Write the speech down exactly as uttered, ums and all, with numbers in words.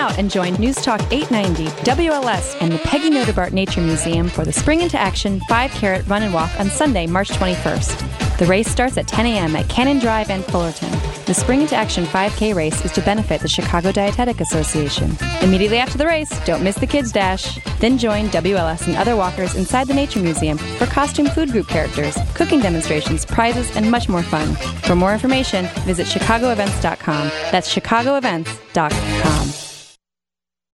out and join News Talk eight ninety, W L S, and the Peggy Noterbart Nature Museum for the Spring Into Action five carat Run and Walk on Sunday, March twenty-first. The race starts at ten a.m. at Cannon Drive and Fullerton. The Spring Into Action five K race is to benefit the Chicago Dietetic Association. Immediately after the race, don't miss the Kids Dash. Then join W L S and other walkers inside the Nature Museum for costume food group characters, cooking demonstrations, prizes, and much more fun. For more information, visit chicago events dot com. That's chicago events dot com.